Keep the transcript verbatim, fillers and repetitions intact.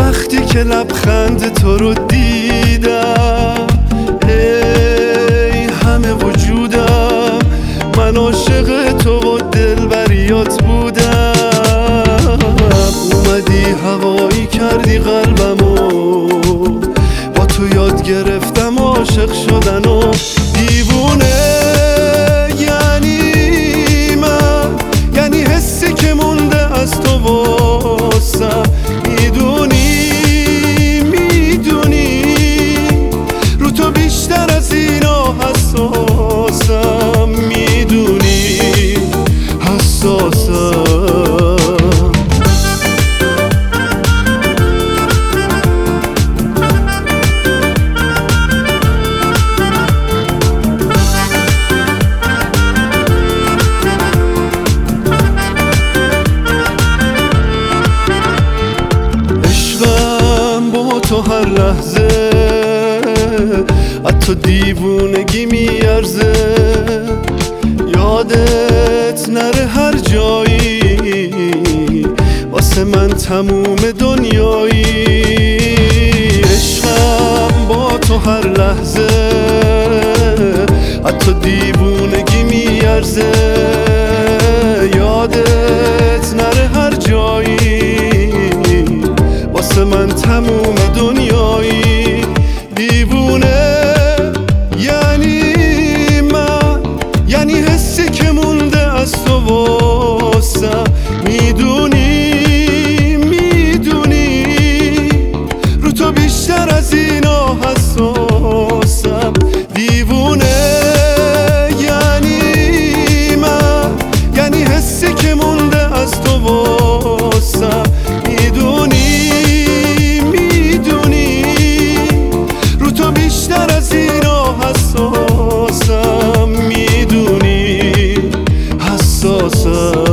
وقتی که لبخند تو رو دیدم، ای همه وجودم من عاشق تو و دلبریات بودم. اومدی هوایی کردی قلبمو، با تو یاد گرفتم عاشق شدن و دیوونه. یعنی من، یعنی حسی که مونده از تو واسم. میدونی میدونی رو تو بیشتر از اینا حساسم. میدونی حساسم. تو هر لحظه حتی دیوونگی میارزه. یادت نره هر جایی واسه من تموم دنیایی. عشقم با تو هر لحظه حتی دیوونگی میارزه. یادت نره هر جایی واسه من تموم دنیایی. دیوونه یعنی من، یعنی حسی که مونده از تو واسم. میدونی میدونی رو تو بیشتر از اینا حساسم. دیوونه یعنی من، یعنی حسی که مونده از تو واسم. میدونی بیشتر از اینا حساسم. میدونی حساسم.